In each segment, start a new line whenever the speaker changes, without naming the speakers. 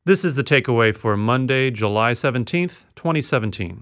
This is the takeaway for Monday, July 17th, 2017.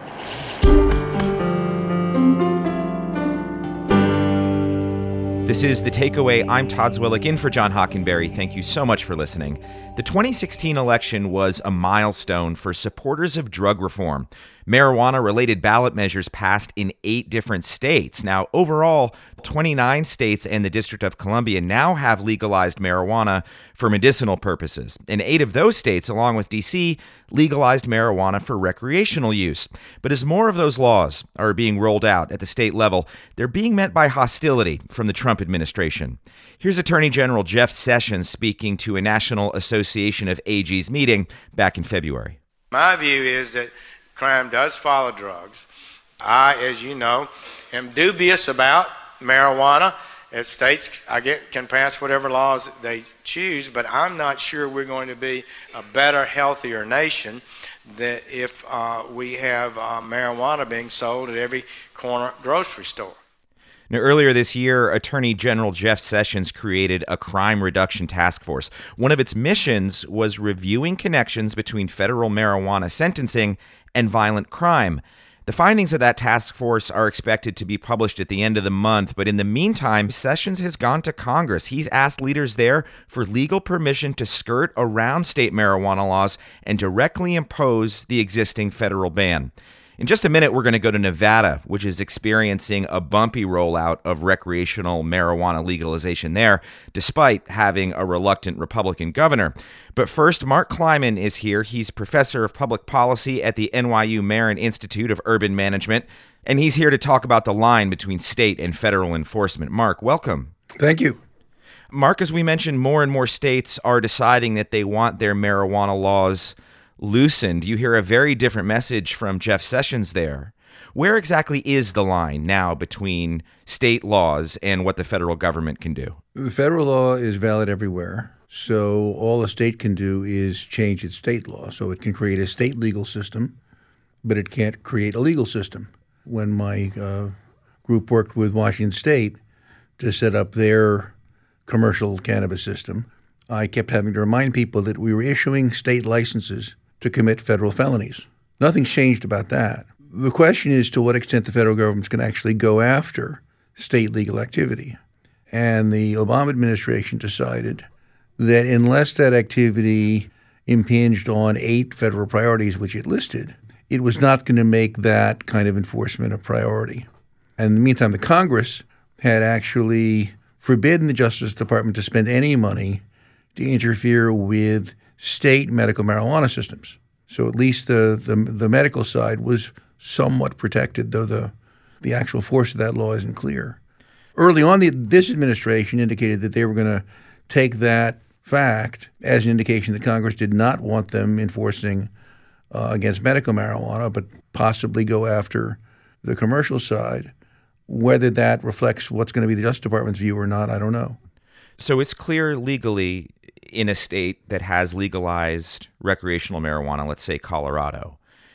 This is The Takeaway. I'm Todd Zwillich in for John Hockenberry. Thank you so much for listening. The 2016 election was a milestone for supporters of drug reform. Marijuana-related ballot measures passed in 8 different states. Now, overall, 29 states and the District of Columbia now have legalized marijuana for medicinal purposes. And 8 of those states, along with D.C., legalized marijuana for recreational use. But as more of those laws are being rolled out at the state level, they're being met by hostility from the Trump administration. Here's Attorney General Jeff Sessions speaking to a National Association of AGs meeting back in February.
My view is that crime does follow drugs. I, as you know, am dubious about marijuana. If states can pass whatever laws they choose, but I'm not sure we're going to be a better, healthier nation that if we have marijuana being sold at every corner grocery store.
Now, earlier this year, Attorney General Jeff Sessions created a crime reduction task force. One of its missions was reviewing connections between federal marijuana sentencing and violent crime. The findings of that task force are expected to be published at the end of the month, but in the meantime, Sessions has gone to Congress. He's asked leaders there for legal permission to skirt around state marijuana laws and directly impose the existing federal ban. In just a minute, we're going to go to Nevada, which is experiencing a bumpy rollout of recreational marijuana legalization there, despite having a reluctant Republican governor. But first, Mark Kleiman is here. He's professor of public policy at the NYU Marin Institute of Urban Management, and he's here to talk about the line between state and federal enforcement. Mark, welcome.
Thank you.
Mark, as we mentioned, more and more states are deciding that they want their marijuana laws loosened. You hear a very different message from Jeff Sessions there. Where exactly is the line now between state laws and what the federal government can do?
The federal law is valid everywhere. So all a state can do is change its state law. So it can create a state legal system, but it can't create a legal system. When my group worked with Washington State to set up their commercial cannabis system, I kept having to remind people that we were issuing state licenses to commit federal felonies. Nothing's changed about that. The question is to what extent the federal government can actually go after state legal activity. And the Obama administration decided that unless that activity impinged on 8 federal priorities, which it listed, it was not going to make that kind of enforcement a priority. And in the meantime, the Congress had actually forbidden the Justice Department to spend any money to interfere with state medical marijuana systems. So at least the medical side was somewhat protected, though the actual force of that law isn't clear. Early on, this administration indicated that they were going to take that fact as an indication that Congress did not want them enforcing against medical marijuana, but possibly go after the commercial side. Whether that reflects what's going to be the Justice Department's view or not, I don't know.
So it's clear legally in a state that has legalized recreational marijuana, let's say Colorado,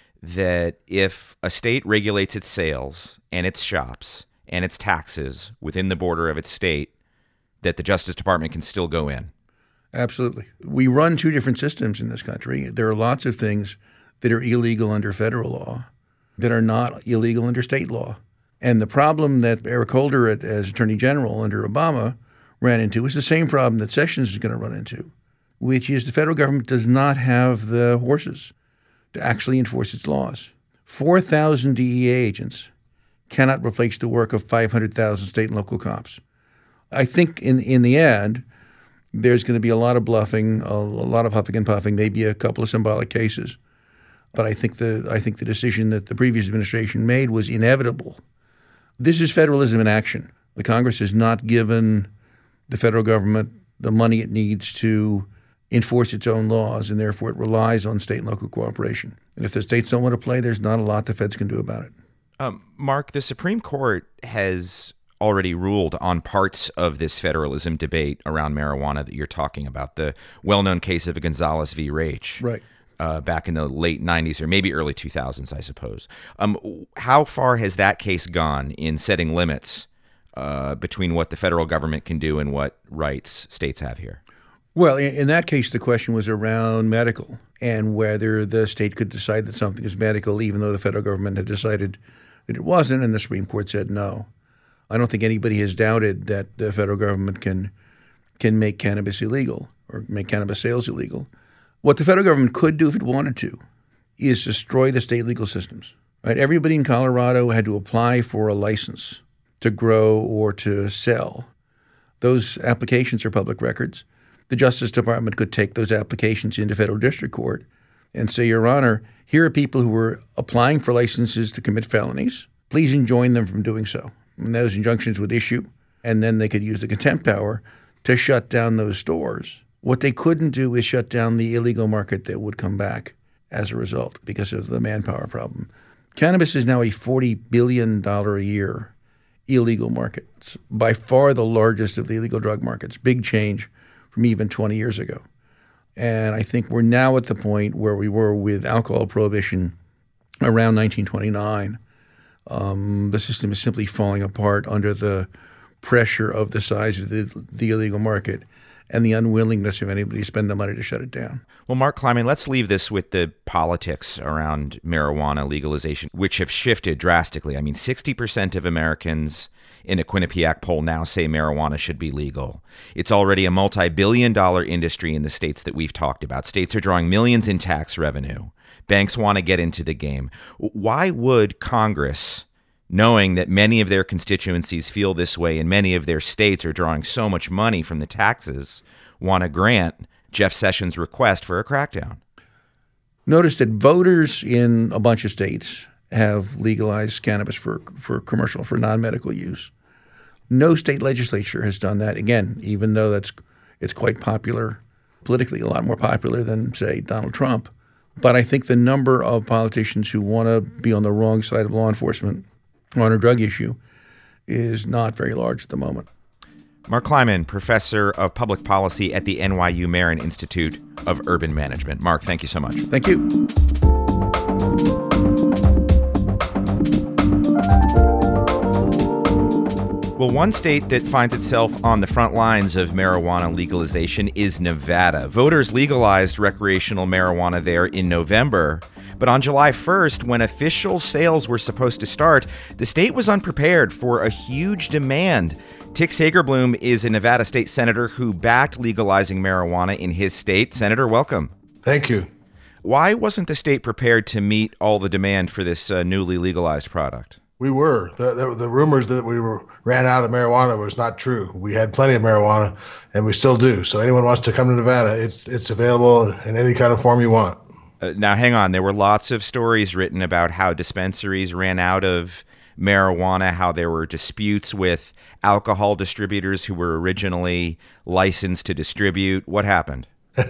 that if a state regulates its sales and its shops and its taxes within the border of its state, that the Justice Department can still go in.
Absolutely. We run 2 different systems in this country. There are lots of things that are illegal under federal law that are not illegal under state law. And the problem that Eric Holder, as Attorney General under Obama, ran into is the same problem that Sessions is going to run into, which is the federal government does not have the horses to actually enforce its laws. 4,000 DEA agents cannot replace the work of 500,000 state and local cops. I think in the end, there's going to be a lot of bluffing, a lot of huffing and puffing, maybe a couple of symbolic cases. But I think the decision that the previous administration made was inevitable. This is federalism in action. The Congress has not given the federal government the money it needs to enforce its own laws, and therefore it relies on state and local cooperation. And if the states don't want to play, there's not a lot the feds can do about it.
Mark, the Supreme Court has already ruled on parts of this federalism debate around marijuana that you're talking about, the well-known case of Gonzalez v. Raich.
Right.
Back in the late 90s or maybe early 2000s, I suppose. How far has that case gone in setting limits between what the federal government can do and what rights states have here?
Well, in that case, the question was around medical and whether the state could decide that something is medical, even though the federal government had decided that it wasn't, and the Supreme Court said no. I don't think anybody has doubted that the federal government can make cannabis illegal or make cannabis sales illegal. What the federal government could do if it wanted to is destroy the state legal systems. Right? Everybody in Colorado had to apply for a license to grow or to sell. Those applications are public records. The Justice Department could take those applications into federal district court and say, Your Honor, here are people who were applying for licenses to commit felonies. Please enjoin them from doing so. And those injunctions would issue, and then they could use the contempt power to shut down those stores. What they couldn't do is shut down the illegal market that would come back as a result because of the manpower problem. Cannabis is now a $40 billion a year illegal market. It's by far the largest of the illegal drug markets. Big change from even 20 years ago. And I think we're now at the point where we were with alcohol prohibition around 1929. The system is simply falling apart under the pressure of the size of the illegal market and the unwillingness of anybody to spend the money to shut it down.
Well, Mark Kleiman, let's leave this with the politics around marijuana legalization, which have shifted drastically. I mean, 60% of Americans in a Quinnipiac poll now say marijuana should be legal. It's already a multi-billion-dollar industry in the states that we've talked about. States are drawing millions in tax revenue. Banks want to get into the game. Why would Congress, knowing that many of their constituencies feel this way and many of their states are drawing so much money from the taxes, want to grant Jeff Sessions' request for a crackdown?
Notice that voters in a bunch of states have legalized cannabis for commercial, for non-medical use. No state legislature has done that, again, even though it's quite popular, politically a lot more popular than, say, Donald Trump. But I think the number of politicians who want to be on the wrong side of law enforcement on a drug issue is not very large at the moment.
Mark Kleiman, professor of public policy at the NYU Marin Institute of Urban Management. Mark, thank you so much.
Thank you.
Well, one state that finds itself on the front lines of marijuana legalization is Nevada. Voters legalized recreational marijuana there in November. But on July 1st, when official sales were supposed to start, the state was unprepared for a huge demand. Tick Sagerblum is a Nevada state senator who backed legalizing marijuana in his state. Senator, welcome.
Thank you.
Why wasn't the state prepared to meet all the demand for this newly legalized product?
We were. The rumors that we ran out of marijuana was not true. We had plenty of marijuana, and we still do. So anyone wants to come to Nevada, it's available in any kind of form you want.
Now, hang on. There were lots of stories written about how dispensaries ran out of marijuana, how there were disputes with alcohol distributors who were originally licensed to distribute. What happened?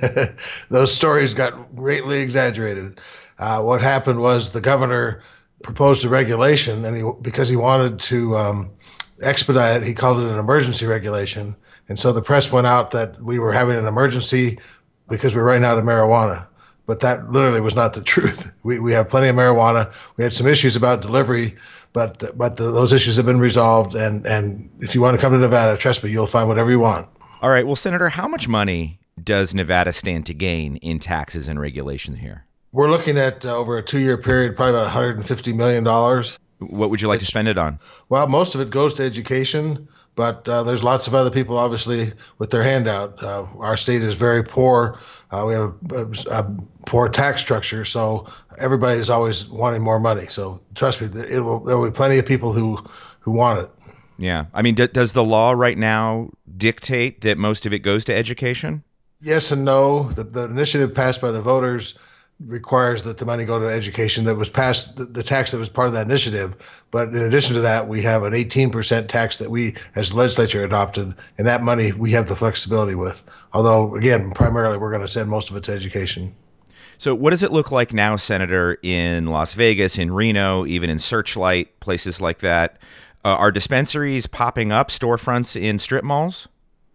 Those stories got greatly exaggerated. What happened was the governor proposed a regulation, and because he wanted to expedite it, he called it an emergency regulation. And so the press went out that we were having an emergency because we were running out of marijuana. But that literally was not the truth. We have plenty of marijuana. We had some issues about delivery, but those issues have been resolved. And if you want to come to Nevada, trust me, you'll find whatever you want.
All right. Well, Senator, how much money does Nevada stand to gain in taxes and regulation here?
We're looking at over a 2-year period, probably about $150 million.
What would you like to spend it on?
Well, most of it goes to education, but there's lots of other people, obviously, with their hand out. Our state is very poor. We have a poor tax structure, so everybody is always wanting more money. So trust me, there will be plenty of people who want it.
Yeah. I mean, does the law right now dictate that most of it goes to education?
Yes and no. The initiative passed by the voters requires that the money go to education. That was passed, the tax that was part of that initiative. But in addition to that, we have an 18% tax that we, as the legislature, adopted, and that money we have the flexibility with. Although, again, primarily we're going to send most of it to education.
So what does it look like now, Senator, in Las Vegas, in Reno, even in Searchlight, places like that? Are dispensaries popping up, storefronts in strip malls?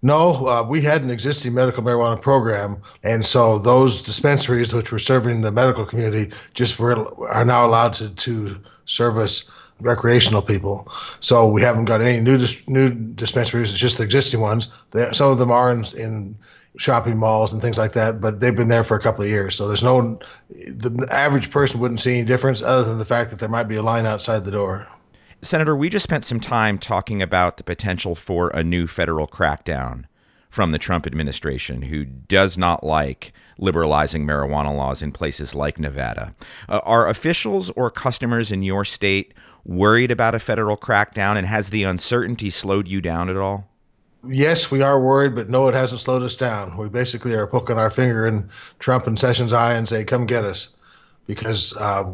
No, we had an existing medical marijuana program, and so those dispensaries which were serving the medical community are now allowed to service recreational people. So we haven't got any new dispensaries. It's just the existing ones. Some of them are in shopping malls and things like that, but they've been there for a couple of years. So the average person wouldn't see any difference other than the fact that there might be a line outside the door.
Senator, we just spent some time talking about the potential for a new federal crackdown from the Trump administration, who does not like liberalizing marijuana laws in places like Nevada. Are officials or customers in your state worried about a federal crackdown, and has the uncertainty slowed you down at all?
Yes, we are worried, but no, it hasn't slowed us down. We basically are poking our finger in Trump and Sessions' eye and say, come get us. Because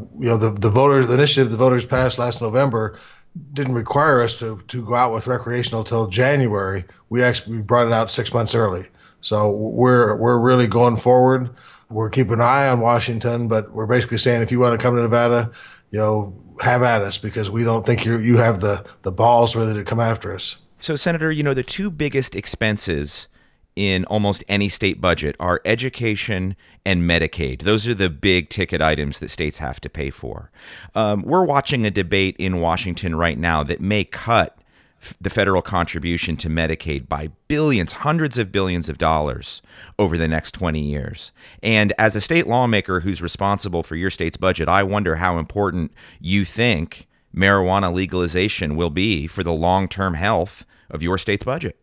the initiative the voters passed last November didn't require us to go out with recreational till January. We brought it out 6 months early. So we're really going forward. We're keeping an eye on Washington, but we're basically saying if you want to come to Nevada, have at us, because we don't think you have the balls ready to come after us.
So, Senator, the two biggest expenses in almost any state budget are education and Medicaid. Those are the big ticket items that states have to pay for. We're watching a debate in Washington right now that may cut the federal contribution to Medicaid by billions, hundreds of billions of dollars over the next 20 years. And as a state lawmaker who's responsible for your state's budget, I wonder how important you think marijuana legalization will be for the long-term health of your state's budget.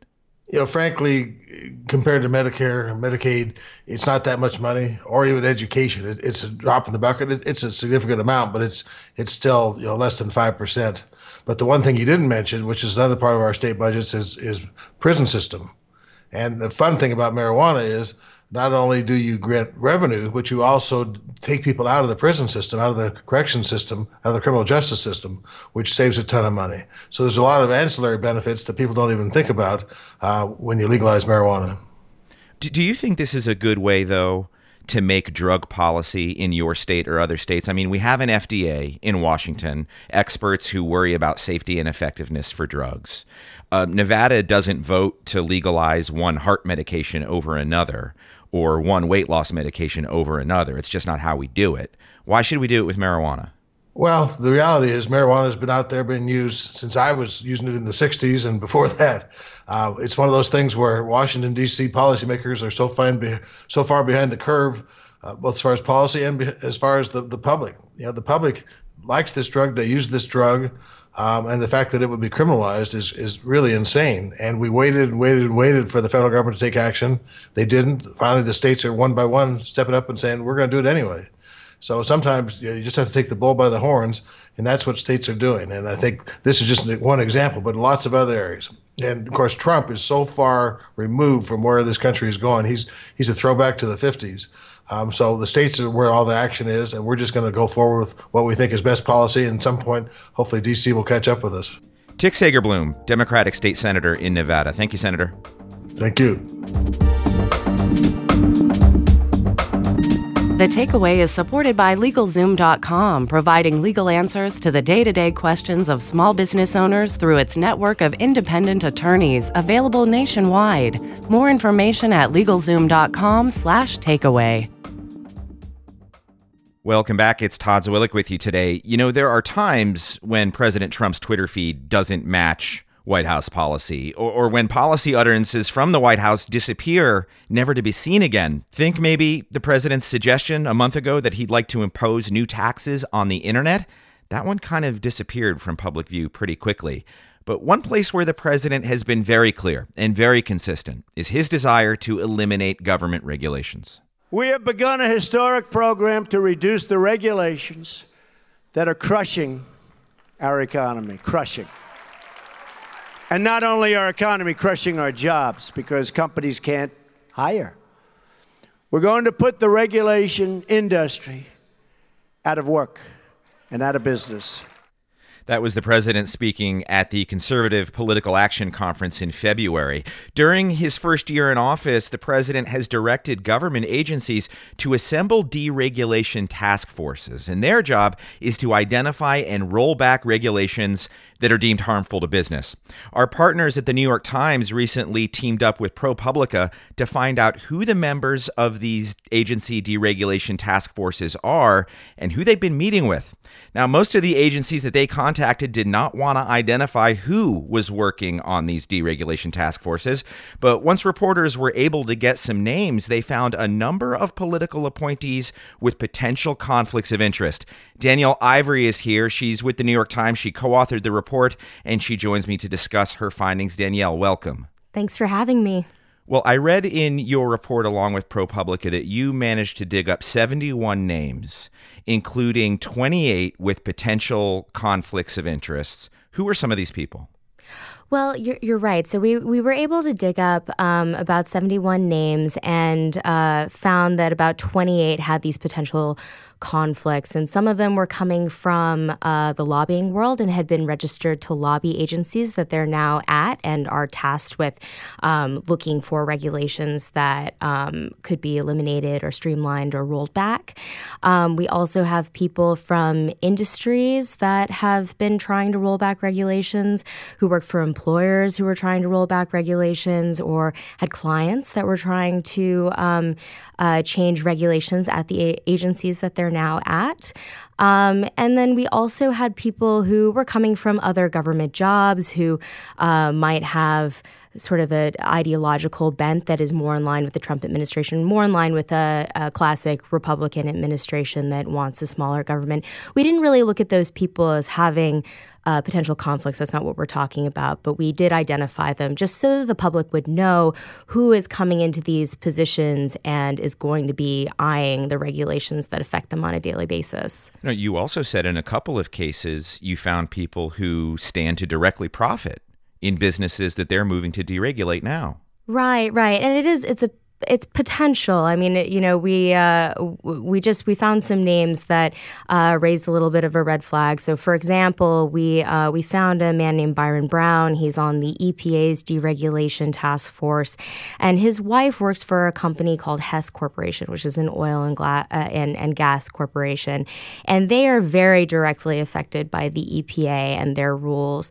Frankly, compared to Medicare and Medicaid, it's not that much money, or even education. It's a drop in the bucket. It's a significant amount, but it's still less than 5%. But the one thing you didn't mention, which is another part of our state budgets, is prison system. And the fun thing about marijuana is not only do you get revenue, but you also take people out of the prison system, out of the correction system, out of the criminal justice system, which saves a ton of money. So there's a lot of ancillary benefits that people don't even think about when you legalize marijuana.
Do you think this is a good way, though, to make drug policy in your state or other states? I mean, we have an FDA in Washington, experts who worry about safety and effectiveness for drugs. Nevada doesn't vote to legalize one heart medication over another, or one weight loss medication over another. It's just not how we do it. Why should we do it with marijuana?
Well, the reality is marijuana has been out there, being used since I was using it in the 60s and before that. It's one of those things where Washington, D.C. policymakers are so far behind the curve, both as far as policy and as far as the public. The public likes this drug. They use this drug. And the fact that it would be criminalized is really insane. And we waited and waited and waited for the federal government to take action. They didn't. Finally, the states are one by one stepping up and saying, we're going to do it anyway. So sometimes you just have to take the bull by the horns, and that's what states are doing. And I think this is just one example, but lots of other areas. And, of course, Trump is so far removed from where this country is going. He's a throwback to the 50s. So the states are where all the action is, and we're just going to go forward with what we think is best policy. And at some point, hopefully, D.C. will catch up with us.
Tick Sagerblum, Democratic State Senator in Nevada. Thank you, Senator.
Thank you.
The Takeaway is supported by LegalZoom.com, providing legal answers to the day-to-day questions of small business owners through its network of independent attorneys, available nationwide. More information at LegalZoom.com/takeaway.
Welcome back. It's Todd Zwillich with you today. There are times when President Trump's Twitter feed doesn't match White House policy, or when policy utterances from the White House disappear, never to be seen again. Think maybe the president's suggestion a month ago that he'd like to impose new taxes on the internet. That one kind of disappeared from public view pretty quickly. But one place where the president has been very clear and very consistent is his desire to eliminate government regulations.
We have begun a historic program to reduce the regulations that are crushing our economy, crushing. And not only our economy, crushing our jobs, because companies can't hire. We're going to put the regulation industry out of work and out of business.
That was the president speaking at the Conservative Political Action Conference in February. During his first year in office, the president has directed government agencies to assemble deregulation task forces, and their job is to identify and roll back regulations that are deemed harmful to business. Our partners at the New York Times recently teamed up with ProPublica to find out who the members of these agency deregulation task forces are and who they've been meeting with. Now, most of the agencies that they contacted did not want to identify who was working on these deregulation task forces, but once reporters were able to get some names, they found a number of political appointees with potential conflicts of interest. Danielle Ivory is here. She's with the New York Times. She co-authored the report, and she joins me to discuss her findings. Danielle, welcome.
Thanks for having me.
Well, I read in your report along with ProPublica that you managed to dig up 71 names, including 28 with potential conflicts of interests. Who are some of these people?
Well, you're right. So we were able to dig up about 71 names and found that about 28 had these potential conflicts. And some of them were coming from the lobbying world and had been registered to lobby agencies that they're now at and are tasked with looking for regulations that could be eliminated or streamlined or rolled back. We also have people from industries that have been trying to roll back regulations, who work for employers who were trying to roll back regulations, or had clients that were trying to change regulations at the agencies that they're now at. And then we also had people who were coming from other government jobs who might have sort of an ideological bent that is more in line with the Trump administration, more in line with a classic Republican administration that wants a smaller government. We didn't really look at those people as having potential conflicts. That's not what we're talking about. But we did identify them just so that the public would know who is coming into these positions and is going to be eyeing the regulations that affect them on a daily basis.
No, you also said in a couple of cases you found people who stand to directly profit in businesses that they're moving to deregulate now.
Right. And it's potential. I mean, we found some names that raised a little bit of a red flag. So, for example, we found a man named Byron Brown. He's on the EPA's deregulation task force, and his wife works for a company called Hess Corporation, which is an oil and gas corporation, and they are very directly affected by the EPA and their rules.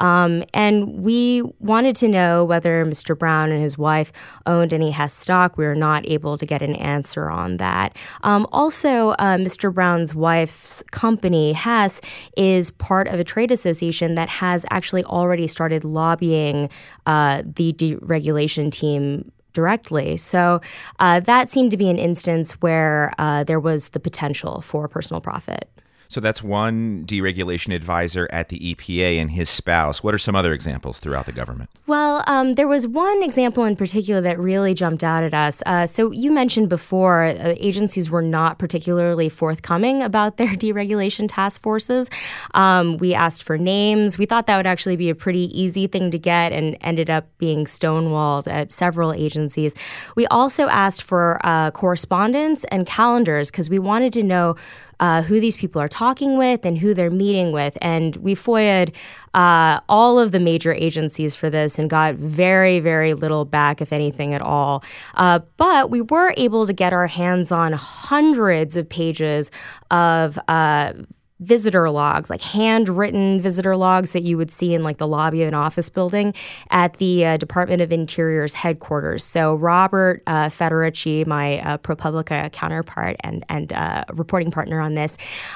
And we wanted to know whether Mr. Brown and his wife owned any Hess stock. We were not able to get an answer on that. Also, Mr. Brown's wife's company, Hess, is part of a trade association that has actually already started lobbying the deregulation team directly. So that seemed to be an instance where there was the potential for personal profit.
So that's one deregulation advisor at the EPA and his spouse. What are some other examples throughout the government?
Well, there was one example in particular that really jumped out at us. So you mentioned before agencies were not particularly forthcoming about their deregulation task forces. We asked for names. We thought that would actually be a pretty easy thing to get and ended up being stonewalled at several agencies. We also asked for correspondence and calendars because we wanted to know who these people are talking with and who they're meeting with. And we FOIA'd all of the major agencies for this and got very, very little back, if anything at all. But we were able to get our hands on hundreds of pages of visitor logs, like handwritten visitor logs that you would see in like the lobby of an office building at the Department of Interior's headquarters. So Robert Federici, my ProPublica counterpart and reporting partner on this,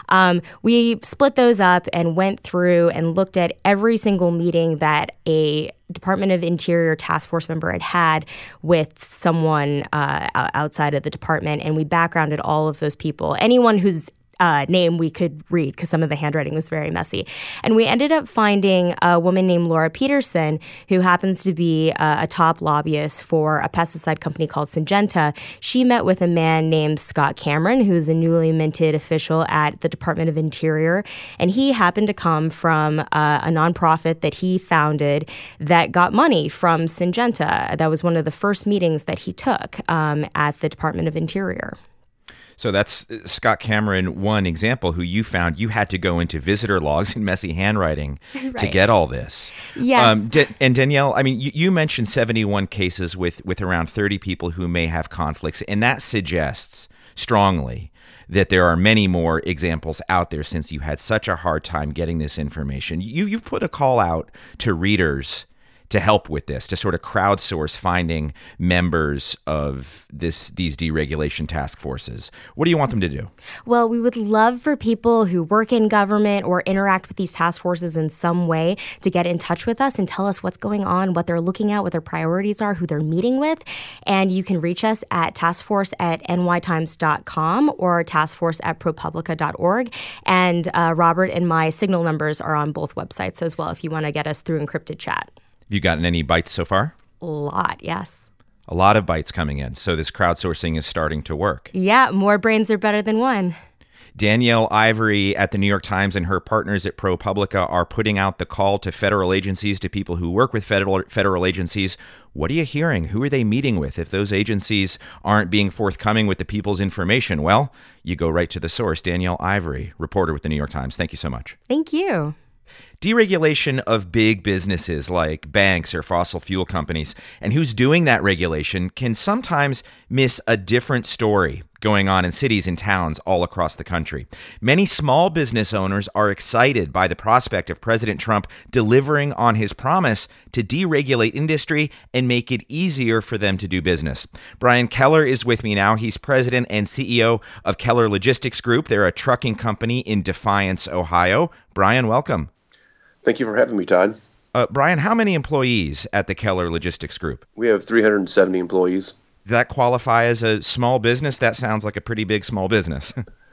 we split those up and went through and looked at every single meeting that a Department of Interior task force member had with someone outside of the department, and we backgrounded all of those people. Anyone whose name we could read because some of the handwriting was very messy. And we ended up finding a woman named Laura Peterson, who happens to be a top lobbyist for a pesticide company called Syngenta. She met with a man named Scott Cameron, who's a newly minted official at the Department of Interior. And he happened to come from a nonprofit that he founded that got money from Syngenta. That was one of the first meetings that he took at the Department of Interior.
So that's Scott Cameron, one example who you found. You had to go into visitor logs and messy handwriting to get all this.
Yes.
And Danielle, I mean, you mentioned 71 cases with around 30 people who may have conflicts, and that suggests strongly that there are many more examples out there since you had such a hard time getting this information. You've put a call out to readers to help with this, to sort of crowdsource finding members of these deregulation task forces. What do you want them to do?
Well, we would love for people who work in government or interact with these task forces in some way to get in touch with us and tell us what's going on, what they're looking at, what their priorities are, who they're meeting with. And you can reach us at taskforce@nytimes.com or taskforce@propublica.org. And Robert and my signal numbers are on both websites as well if you want to get us through encrypted chat.
Have you gotten any bites so far?
A lot, yes.
A lot of bites coming in. So this crowdsourcing is starting to work.
Yeah, more brains are better than one.
Danielle Ivory at the New York Times and her partners at ProPublica are putting out the call to federal agencies, to people who work with federal agencies. What are you hearing? Who are they meeting with? If those agencies aren't being forthcoming with the people's information, well, you go right to the source. Danielle Ivory, reporter with the New York Times. Thank you so much.
Thank you.
Deregulation of big businesses like banks or fossil fuel companies, and who's doing that regulation can sometimes miss a different story going on in cities and towns all across the country. Many small business owners are excited by the prospect of President Trump delivering on his promise to deregulate industry and make it easier for them to do business. Brian Keller is with me now. He's president and CEO of Keller Logistics Group. They're a trucking company in Defiance, Ohio. Brian, welcome.
Thank you for having me, Todd.
Brian, how many employees at the Keller Logistics Group?
We have 370 employees.
Does that qualify as a small business? That sounds like a pretty big small business.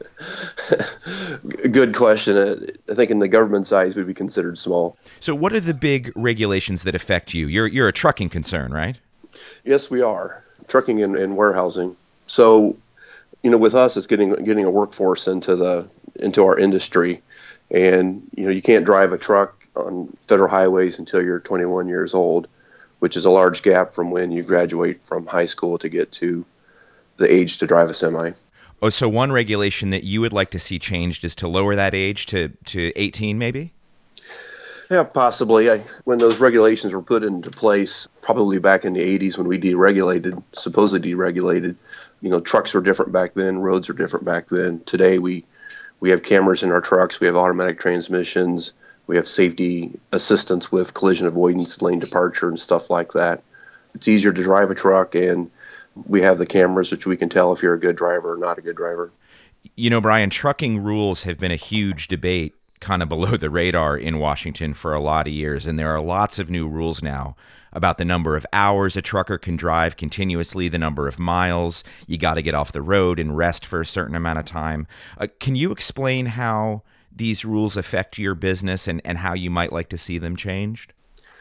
Good question. I think in the government size, we'd be considered small.
So what are the big regulations that affect you? You're a trucking concern, right?
Yes, we are. Trucking and warehousing. So, with us, it's getting a workforce into our industry. And, you can't drive a truck on federal highways until you're 21 years old, which is a large gap from when you graduate from high school to get to the age to drive a semi.
Oh, so one regulation that you would like to see changed is to lower that age to 18, maybe?
Yeah, possibly. When those regulations were put into place, probably back in the 80s when we supposedly deregulated, trucks were different back then, roads were different back then. Today, we have cameras in our trucks, we have automatic transmissions, we have safety assistance with collision avoidance, lane departure, and stuff like that. It's easier to drive a truck, and we have the cameras, which we can tell if you're a good driver or not a good driver.
Brian, trucking rules have been a huge debate kind of below the radar in Washington for a lot of years, and there are lots of new rules now about the number of hours a trucker can drive continuously, the number of miles. You got to get off the road and rest for a certain amount of time. Can you explain how these rules affect your business and how you might like to see them changed?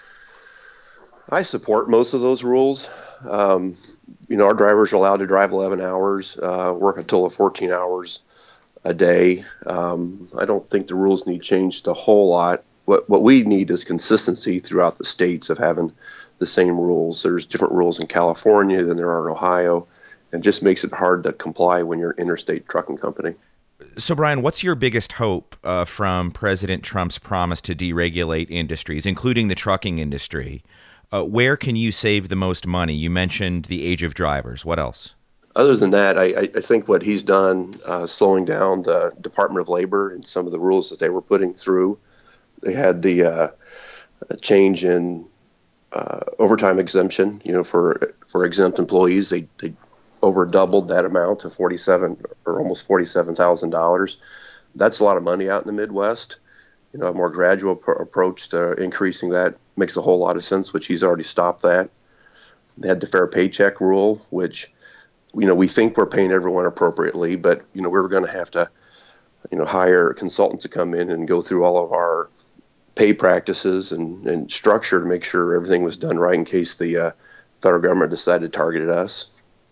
I support most of those rules. Our drivers are allowed to drive 11 hours, work a total of 14 hours a day. I don't think the rules need changed a whole lot. What we need is consistency throughout the states of having the same rules. There's different rules in California than there are in Ohio, and just makes it hard to comply when you're an interstate trucking company.
So, Brian, what's your biggest hope from President Trump's promise to deregulate industries, including the trucking industry? Where can you save the most money? You mentioned the age of drivers. What else?
Other than that, I think what he's done, slowing down the Department of Labor and some of the rules that they were putting through. They had the change in overtime exemption, for exempt employees. They over doubled that amount to $47,000 or almost $47,000. That's a lot of money out in the Midwest. A more gradual approach to increasing that makes a whole lot of sense, which he's already stopped that. They had the fair paycheck rule, which, we think we're paying everyone appropriately, but, we're going to have to, hire consultants to come in and go through all of our pay practices and structure to make sure everything was done right in case the federal government decided to target us.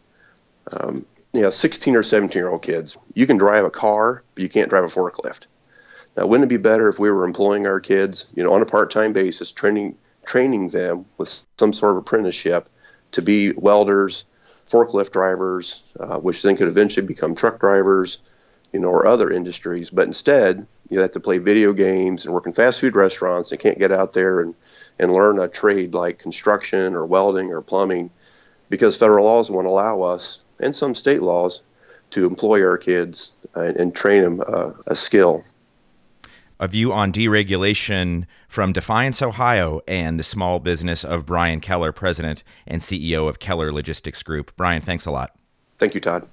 16 or 17-year-old kids, you can drive a car, but you can't drive a forklift. Now, wouldn't it be better if we were employing our kids, on a part-time basis, training them with some sort of apprenticeship to be welders, forklift drivers, which then could eventually become truck drivers, or other industries. But instead, you have to play video games and work in fast food restaurants and can't get out there and learn a trade like construction or welding or plumbing because federal laws won't allow us, and some state laws, to employ our kids and train them a skill.
A view on deregulation from Defiance, Ohio, and the small business of Brian Keller, President and CEO of Keller Logistics Group. Brian, thanks a lot.
Thank you, Todd.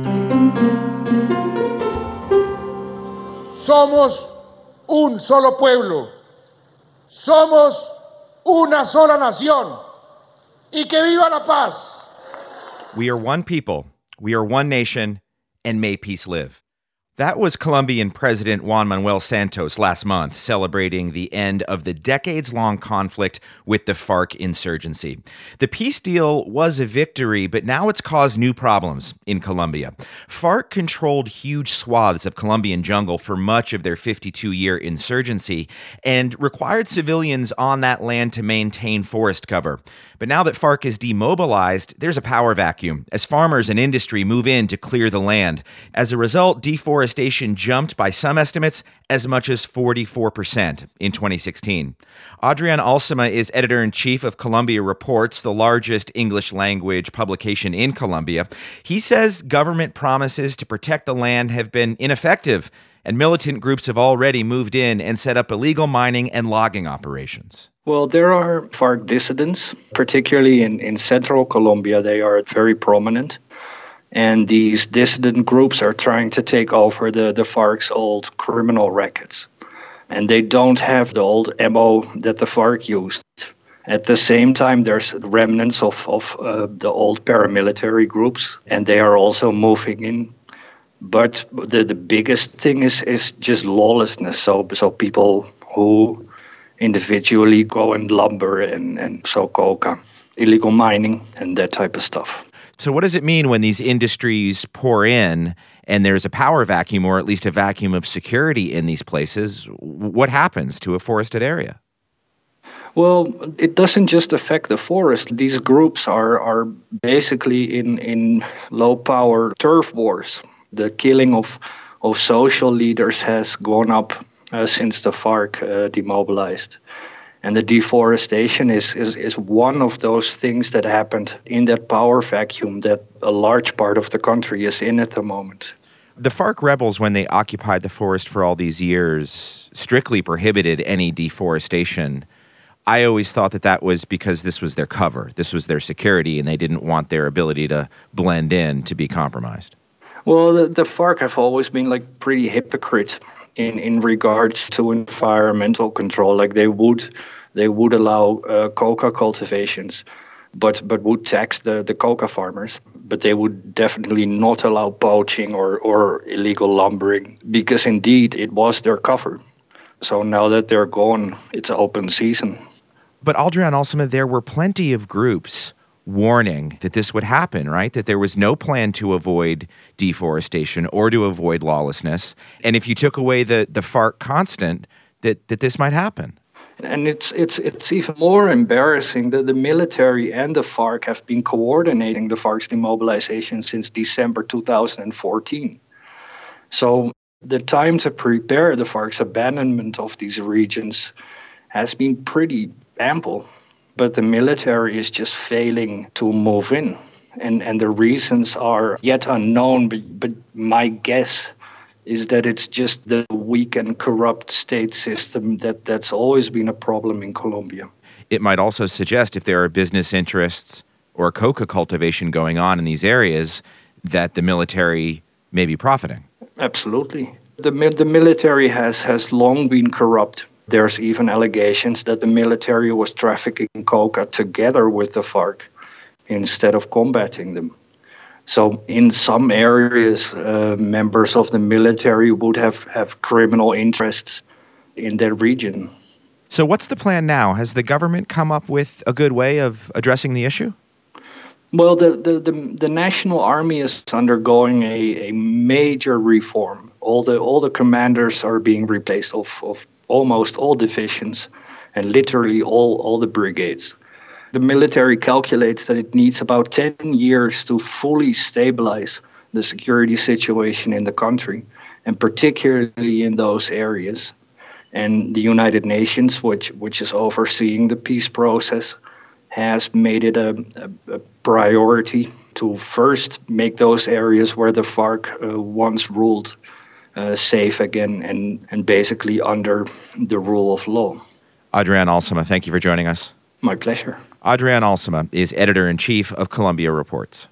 Somos un solo pueblo. Somos una sola nación. Y que viva la paz.
We are one people. We are one nation, and may peace live. That was Colombian President Juan Manuel Santos last month, celebrating the end of the decades-long conflict with the FARC insurgency. The peace deal was a victory, but now it's caused new problems in Colombia. FARC controlled huge swaths of Colombian jungle for much of their 52-year insurgency and required civilians on that land to maintain forest cover. But now that FARC is demobilized, there's a power vacuum as farmers and industry move in to clear the land. As a result, deforestation jumped by some estimates as much as 44% in 2016. Adrian Alsema is editor-in-chief of Colombia Reports, the largest English-language publication in Colombia. He says government promises to protect the land have been ineffective, and militant groups have already moved in and set up illegal mining and logging operations.
Well, there are FARC dissidents, particularly in central Colombia. They are very prominent. And these dissident groups are trying to take over the FARC's old criminal records. And they don't have the old MO that the FARC used. At the same time, there's remnants of the old paramilitary groups, and they are also moving in. But the biggest thing is just lawlessness. So people who individually go and lumber and so coca, illegal mining and that type of stuff.
So what does it mean when these industries pour in and there's a power vacuum, or at least a vacuum of security in these places? What happens to a forested area?
Well, it doesn't just affect the forest. These groups are basically in low-power turf wars. The killing of social leaders has gone up since the FARC demobilized. And the deforestation is one of those things that happened in that power vacuum that a large part of the country is in at the moment.
The FARC rebels, when they occupied the forest for all these years, strictly prohibited any deforestation. I always thought that was because this was their cover, this was their security, and they didn't want their ability to blend in to be compromised.
Well, the FARC have always been like pretty hypocrite in regards to environmental control. Like they would allow coca cultivations, but would tax the coca farmers. But they would definitely not allow poaching or illegal lumbering, because indeed it was their cover. So now that they're gone, it's open season.
But Adrian Alsema, there were plenty of groups warning that this would happen, right? That there was no plan to avoid deforestation or to avoid lawlessness. And if you took away the FARC constant, that this might happen.
And it's even more embarrassing that the military and the FARC have been coordinating the FARC's demobilization since December 2014. So the time to prepare the FARC's abandonment of these regions has been pretty ample. But the military is just failing to move in. And the reasons are yet unknown, but my guess is that it's just the weak and corrupt state system that's always been a problem in Colombia.
It might also suggest, if there are business interests or coca cultivation going on in these areas, that the military may be profiting.
Absolutely. The military has long been corrupt. There's even allegations that the military was trafficking coca together with the FARC instead of combating them. So in some areas, members of the military would have criminal interests in their region.
So what's the plan now? Has the government come up with a good way of addressing the issue?
Well, the National Army is undergoing a major reform. All the commanders are being replaced of almost all divisions and literally all the brigades. The military calculates that it needs about 10 years to fully stabilize the security situation in the country, and particularly in those areas. And the United Nations, which is overseeing the peace process, has made it a priority to first make those areas where the FARC once ruled safe again and basically under the rule of law.
Adrian Alsema, thank you for joining us.
My pleasure.
Adrian Alsema is editor-in-chief of Columbia Reports.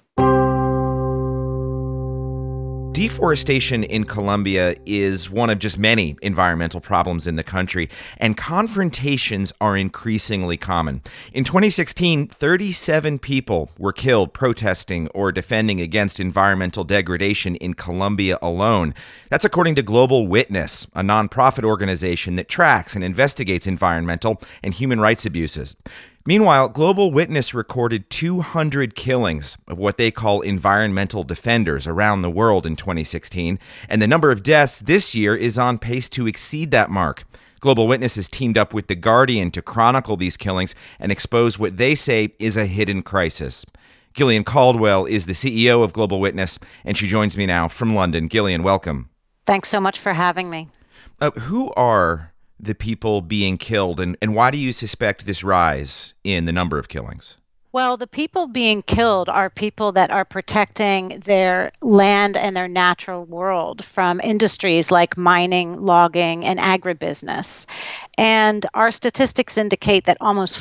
Deforestation in Colombia is one of just many environmental problems in the country, and confrontations are increasingly common. In 2016, 37 people were killed protesting or defending against environmental degradation in Colombia alone. That's according to Global Witness, a nonprofit organization that tracks and investigates environmental and human rights abuses. Meanwhile, Global Witness recorded 200 killings of what they call environmental defenders around the world in 2016, and the number of deaths this year is on pace to exceed that mark. Global Witness has teamed up with The Guardian to chronicle these killings and expose what they say is a hidden crisis. Gillian Caldwell is the CEO of Global Witness, and she joins me now from London. Gillian, welcome.
Thanks so much for having me.
Who are the people being killed, and why do you suspect this rise in the number of killings?
Well, the people being killed are people that are protecting their land and their natural world from industries like mining, logging, and agribusiness. And our statistics indicate that almost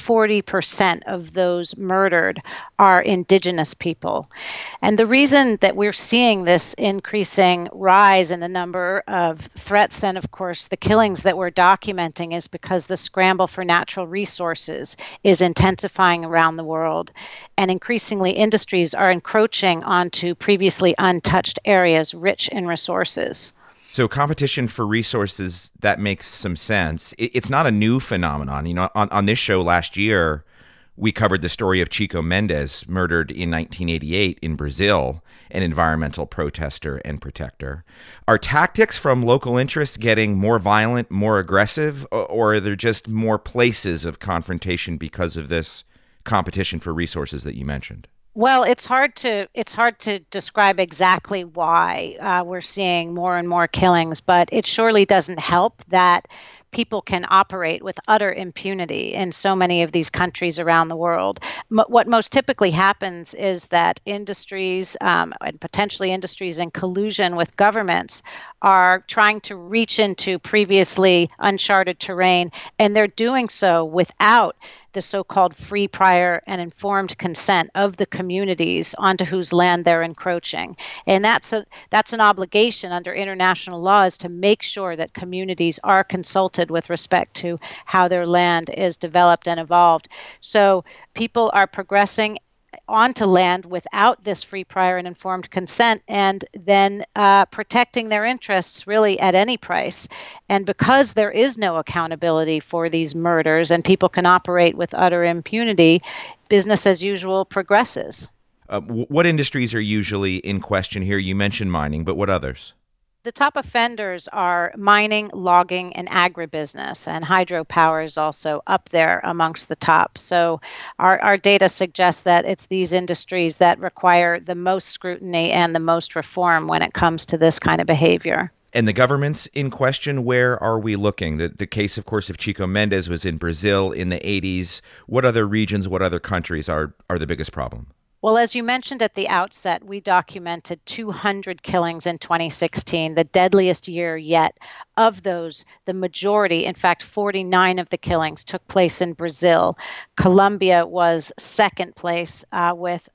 40% of those murdered are indigenous people. And the reason that we're seeing this increasing rise in the number of threats and, of course, the killings that we're documenting is because the scramble for natural resources is intensifying around the world. And increasingly, industries are encroaching onto previously untouched areas rich in resources.
So competition for resources, that makes some sense. It's not a new phenomenon. You know, on this show last year, we covered the story of Chico Mendes, murdered in 1988 in Brazil, an environmental protester and protector. Are tactics from local interests getting more violent, more aggressive, or are there just more places of confrontation because of this competition for resources that you mentioned?
Well, it's hard to describe exactly why we're seeing more and more killings, but it surely doesn't help that people can operate with utter impunity in so many of these countries around the world. What most typically happens is that industries and potentially industries in collusion with governments are trying to reach into previously uncharted terrain, and they're doing so without the so-called free, prior, and informed consent of the communities onto whose land they're encroaching. And that's an obligation under international law, is to make sure that communities are consulted with respect to how their land is developed and evolved. So people are progressing onto land without this free, prior, and informed consent, and then protecting their interests really at any price. And because there is no accountability for these murders and people can operate with utter impunity, business as usual progresses.
What industries are usually in question here? You mentioned mining, but what others?
The top offenders are mining, logging, and agribusiness, and hydropower is also up there amongst the top. So our data suggests that it's these industries that require the most scrutiny and the most reform when it comes to this kind of behavior.
And the governments in question, where are we looking? The case, of course, of Chico Mendes was in Brazil in the 80s. What other regions, what other countries are the biggest problem?
Well, as you mentioned at the outset, we documented 200 killings in 2016, the deadliest year yet. Of those, the majority, in fact, 49 of the killings took place in Brazil. Colombia was second place with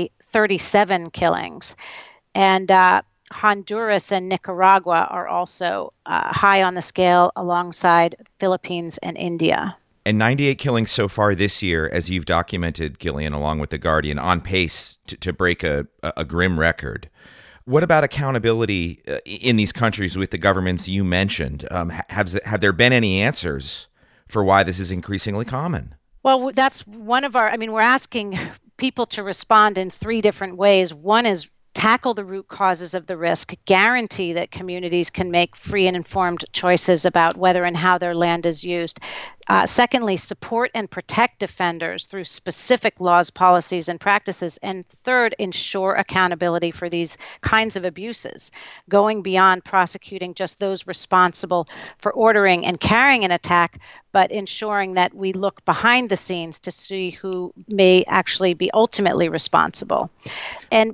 37 killings. And Honduras and Nicaragua are also high on the scale alongside Philippines and India.
And 98 killings so far this year, as you've documented, Gillian, along with The Guardian, on pace to break a grim record. What about accountability in these countries with the governments you mentioned? Have there been any answers for why this is increasingly common?
Well, that's one of we're asking people to respond in three different ways. One is tackle the root causes of the risk, guarantee that communities can make free and informed choices about whether and how their land is used. Secondly, support and protect defenders through specific laws, policies, and practices. And third, ensure accountability for these kinds of abuses, going beyond prosecuting just those responsible for ordering and carrying an attack, but ensuring that we look behind the scenes to see who may actually be ultimately responsible. And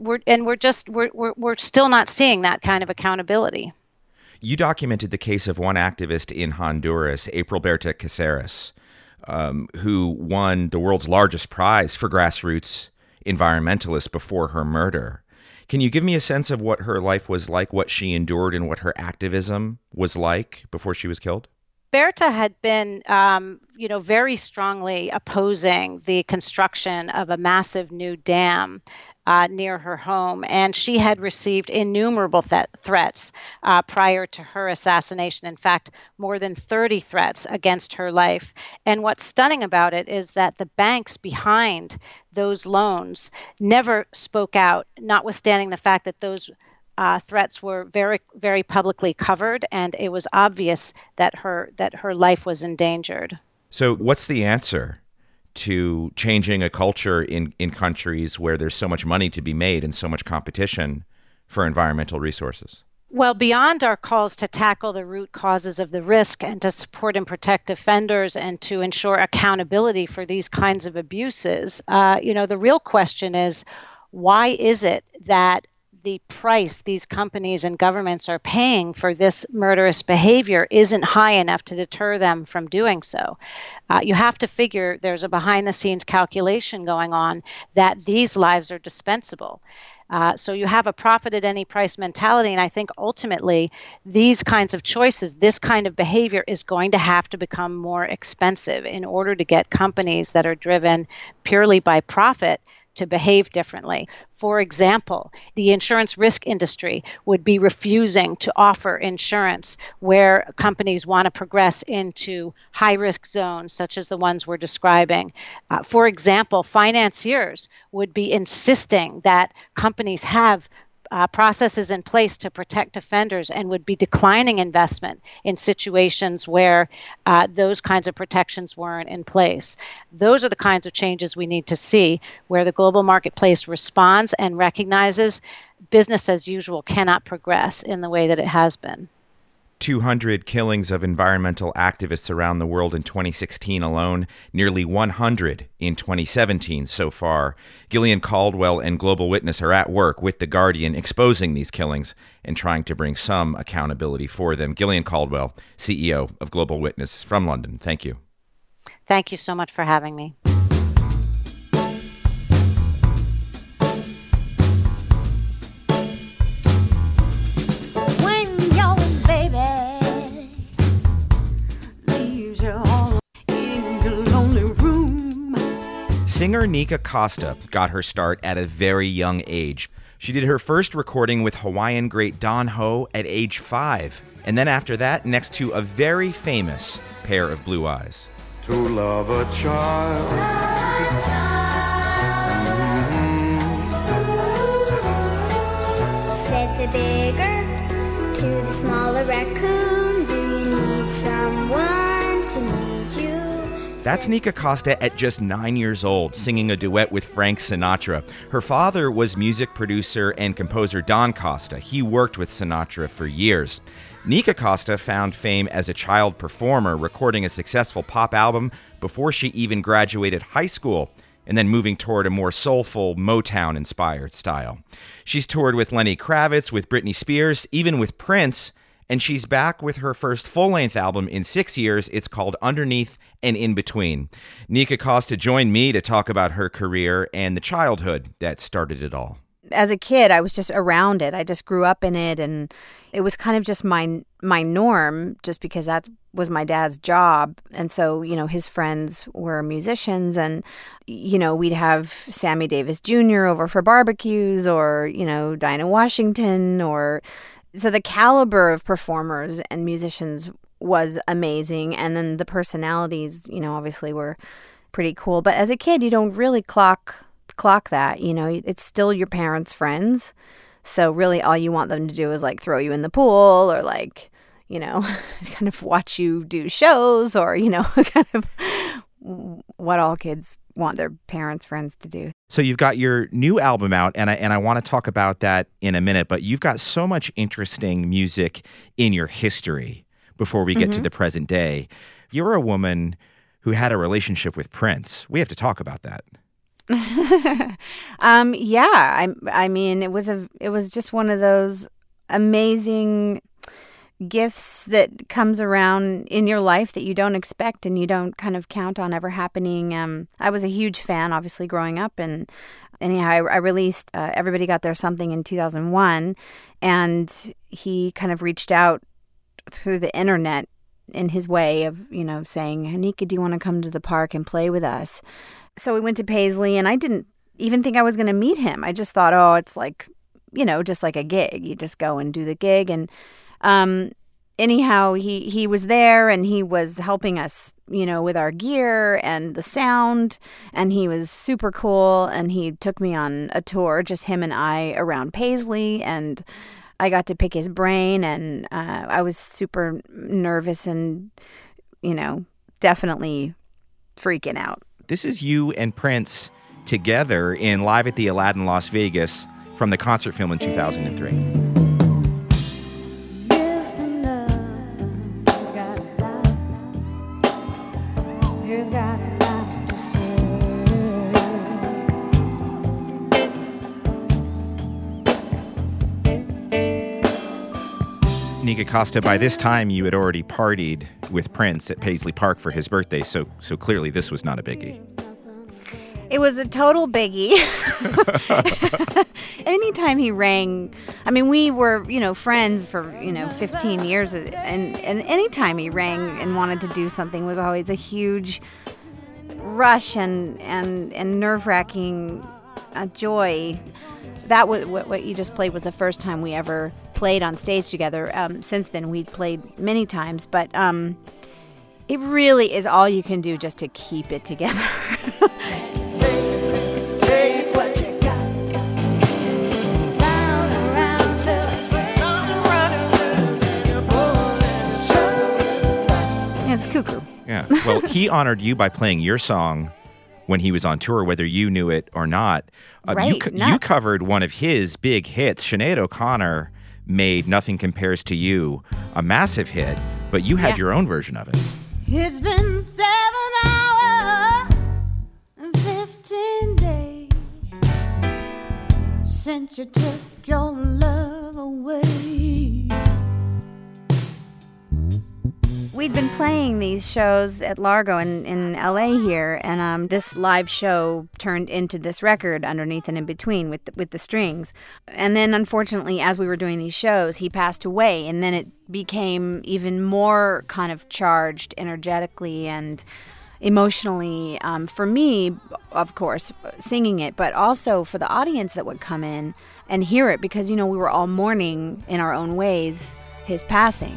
we're still not seeing that kind of accountability.
You documented the case of one activist in Honduras, April Berta Caceres, who won the world's largest prize for grassroots environmentalists before her murder. Can you give me a sense of what her life was like, what she endured, and what her activism was like before she was killed?
Berta had been, very strongly opposing the construction of a massive new dam near her home, and she had received innumerable threats prior to her assassination. In fact, more than 30 threats against her life. And what's stunning about it is that the banks behind those loans never spoke out, notwithstanding the fact that those threats were very, very publicly covered, and it was obvious that her life was endangered.
So what's the answer to changing a culture in countries where there's so much money to be made and so much competition for environmental resources?
Well, beyond our calls to tackle the root causes of the risk and to support and protect offenders and to ensure accountability for these kinds of abuses, the real question is, why is it that the price these companies and governments are paying for this murderous behavior isn't high enough to deter them from doing so? You have to figure there's a behind-the-scenes calculation going on that these lives are dispensable. So you have a profit at any price mentality, and I think ultimately these kinds of choices, this kind of behavior is going to have to become more expensive in order to get companies that are driven purely by profit to behave differently. For example, the insurance risk industry would be refusing to offer insurance where companies want to progress into high-risk zones, such as the ones we're describing. For example, financiers would be insisting that companies have processes in place to protect offenders and would be declining investment in situations where those kinds of protections weren't in place. Those are the kinds of changes we need to see, where the global marketplace responds and recognizes business as usual cannot progress in the way that it has been.
200 killings of environmental activists around the world in 2016 alone, nearly 100 in 2017 so far. Gillian Caldwell and Global Witness are at work with The Guardian exposing these killings and trying to bring some accountability for them. Gillian Caldwell, CEO of Global Witness from London. Thank you.
Thank you so much for having me.
Singer Nika Costa got her start at a very young age. She did her first recording with Hawaiian great Don Ho at age 5, and then after that, next to a very famous pair of blue eyes.
To love a child.
Said the bigger to the smaller raccoon, do you need someone to meet you?
That's Nika Costa at just 9 years old, singing a duet with Frank Sinatra. Her father was music producer and composer Don Costa. He worked with Sinatra for years. Nika Costa found fame as a child performer, recording a successful pop album before she even graduated high school, and then moving toward a more soulful, Motown-inspired style. She's toured with Lenny Kravitz, with Britney Spears, even with Prince, and she's back with her first full-length album in 6 years. It's called Underneath and In Between. Nika Costa joined me to talk about her career and the childhood that started it all.
As a kid, I was just around it. I just grew up in it, and it was kind of just my norm, just because that was my dad's job. And so, his friends were musicians, and, we'd have Sammy Davis Jr. over for barbecues, or, Dinah Washington, so the caliber of performers and musicians was amazing. And then the personalities, obviously were pretty cool. But as a kid, you don't really clock that, it's still your parents' friends. So really all you want them to do is throw you in the pool or kind of watch you do shows or, kind of what all kids want their parents' friends to do.
So you've got your new album out, and I want to talk about that in a minute, but you've got so much interesting music in your history before we get to the present day. You're a woman who had a relationship with Prince. We have to talk about that.
Yeah, I mean, it was just one of those amazing gifts that comes around in your life that you don't expect and you don't kind of count on ever happening. I was a huge fan, obviously, growing up, and anyhow, I released Everybody Got Their Something in 2001, and he kind of reached out through the internet in his way of, saying, Anika, do you want to come to the park and play with us? So we went to Paisley, and I didn't even think I was going to meet him. I just thought, oh, it's like, just like a gig. You just go and do the gig, and anyhow, he was there and he was helping us, with our gear and the sound, and he was super cool, and he took me on a tour, just him and I, around Paisley, and I got to pick his brain, and I was super nervous and, definitely freaking out.
This is you and Prince together in Live at the Aladdin Las Vegas from the concert film in 2003. Nika Costa, by this time you had already partied with Prince at Paisley Park for his birthday, so clearly this was not a biggie.
It was a total biggie. Anytime he rang, I mean, we were, friends for, 15 years, and anytime he rang and wanted to do something was always a huge rush and nerve-wracking joy. That was what you just played was the first time we ever played on stage together. Since then, we'd played many times, but it really is all you can do just to keep it together.
Take what you got. Round and round till
it's cuckoo.
Yeah. Well, he honored you by playing your song when he was on tour, whether you knew it or not.
Right,
you covered one of his big hits. Sinead O'Connor made Nothing Compares to You a massive hit, but you had your own version of it.
It's been 7 hours and 15 days since you took your love away.
We'd been playing these shows at Largo in LA here, and this live show turned into this record, Underneath and In Between, with the strings. And then, unfortunately, as we were doing these shows, he passed away, and then it became even more kind of charged energetically and emotionally for me, of course, singing it, but also for the audience that would come in and hear it, because, we were all mourning in our own ways his passing.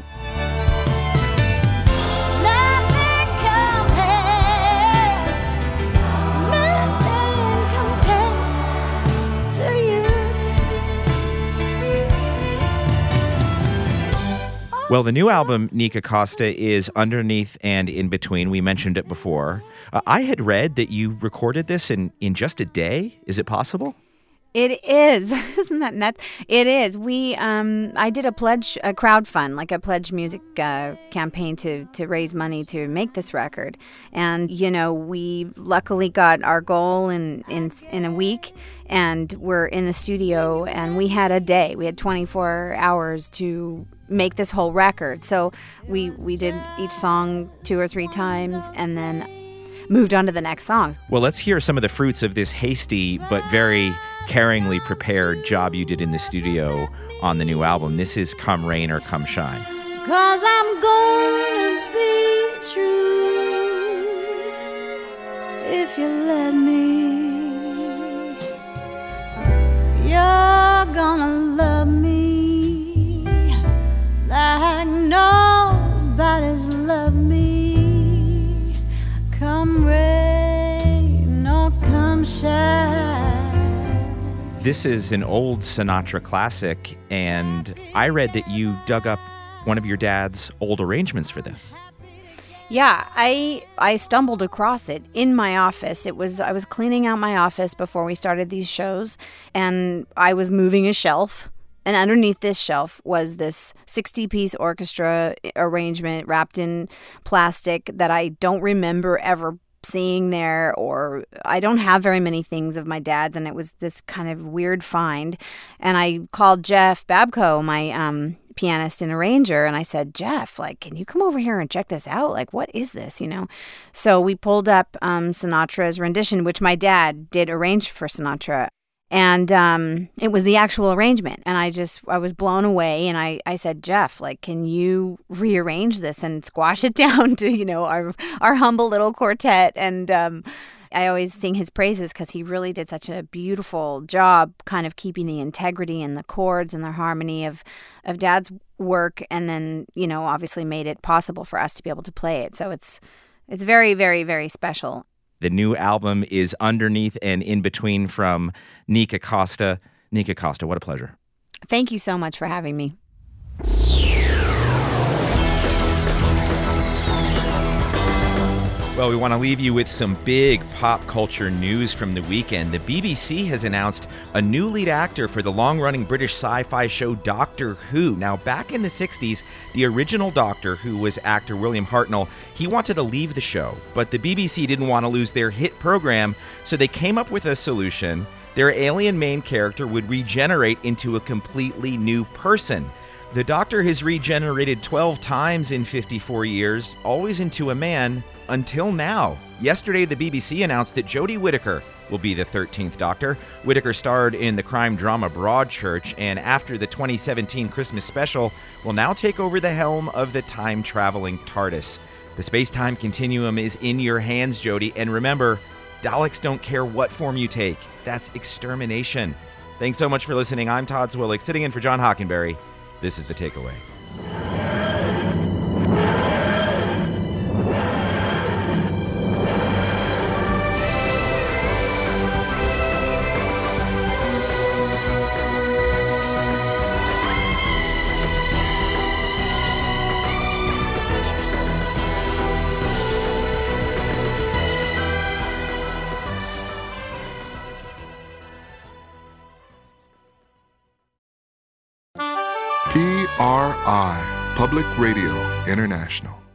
Well, the new album, Nika Costa, is Underneath and In Between. We mentioned it before. I had read that you recorded this in just a day. Is it possible?
It is. Isn't that nuts? It is. I did a crowd fund, like a pledge music campaign to raise money to make this record. And, we luckily got our goal in a week, and we're in the studio, and we had a day. We had 24 hours to make this whole record. So we did each song 2 or 3 times, and then moved on to the next song.
Well, let's hear some of the fruits of this hasty but very caringly prepared job you did in the studio on the new album. This is Come Rain or Come Shine.
'Cause I'm gonna be true if you let me. You're gonna love me like nobody's loved me. Come rain or come shine.
This is an old Sinatra classic, and I read that you dug up one of your dad's old arrangements for this.
Yeah, I stumbled across it in my office. I was cleaning out my office before we started these shows, and I was moving a shelf. And underneath this shelf was this 60-piece orchestra arrangement wrapped in plastic that I don't remember ever seeing there, or I don't have very many things of my dad's, and it was this kind of weird find. And I called Jeff Babko, my pianist and arranger, and I said, Jeff, like, can you come over here and check this out? Like, what is this, you know? So we pulled up Sinatra's rendition, which my dad did arrange for Sinatra. And it was the actual arrangement. And I was blown away. And I said, Jeff, like, can you rearrange this and squash it down to, you know, our humble little quartet? And I always sing his praises because he really did such a beautiful job kind of keeping the integrity and the chords and the harmony of Dad's work. And then, you know, obviously made it possible for us to be able to play it. So it's very, very, very special.
The new album is Underneath and In Between from Nika Costa. Nika Costa, what a pleasure.
Thank you so much for having me.
Well, we want to leave you with some big pop culture news from the weekend. The BBC has announced a new lead actor for the long-running British sci-fi show Doctor Who. Now, back in the 60s, the original Doctor, who was actor William Hartnell, he wanted to leave the show, but the BBC didn't want to lose their hit program, so they came up with a solution. Their alien main character would regenerate into a completely new person. The Doctor has regenerated 12 times in 54 years, always into a man, until now. Yesterday, the BBC announced that Jodie Whittaker will be the 13th Doctor. Whittaker starred in the crime drama Broadchurch, and after the 2017 Christmas special, will now take over the helm of the time-traveling TARDIS. The space-time continuum is in your hands, Jodie, and remember, Daleks don't care what form you take. That's extermination. Thanks so much for listening. I'm Todd Zwillich, sitting in for John Hockenberry. This is The Takeaway.
PRI, Public Radio International.